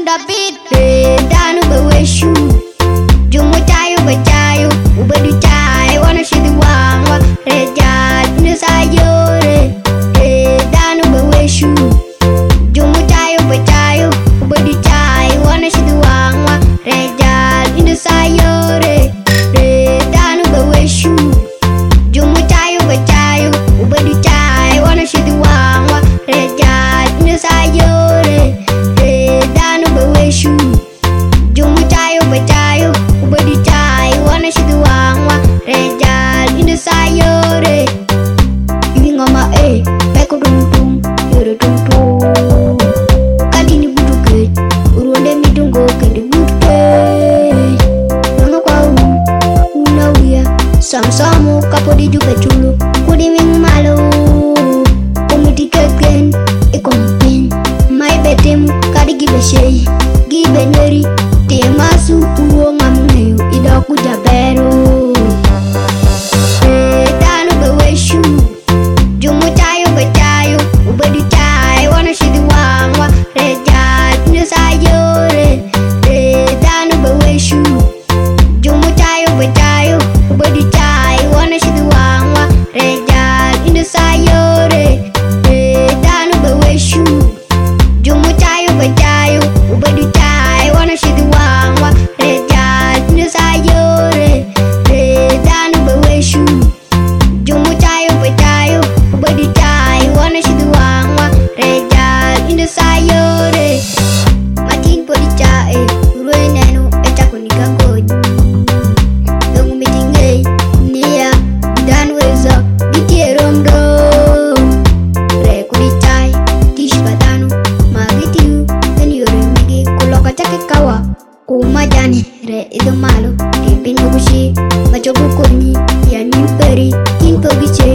da beat danu be weshu jumu tayo be tayo ubadu tayo wana shidi wangwa reja ne sayore danu be weshu jumu tayo be tayo ubadu tayo wana shidi wangwa reja ne sayore danu be weshu jumu tayo be tayo ubadu tayo wana shidi wangwa reja ne sayore danu be weshu jumu tayo be tayo ubadu tayo wana shidi wangwa reja ne sayore ingoma peko dum yoro dum kadini buduke uronde midungo kende buduke nanga kwa unawia samsamu kapodi jupe chulu kudi ming malo komiti keken ekompen mai betemu kadi gibe shei gibe neri temasu uwo ngamungeyo ida kuja bero danu be weshu jumu tayo be tayo ubadu tayo wana shidi wangwa reja ne sayore danu be weshu jumu tayo be tayo ubadu tayo wana shidi wangwa reja ne sayore danu be weshu jumu tayo be tayo ubadu tayo wana shidi wangwa reja ne sayore danu be weshu jumu tayo be tayo ubadu tayo wana shidi wangwa reja ne sayore matin podi chae urwe nenu etakunika ngoni dongu mitinge nia dan weza gitieromdo rekudi chai tish badanu magitiu then yore migi kuloka chake kawa kumajani re ido malo tipin bushi machoku koni ya nimperi kin pogiche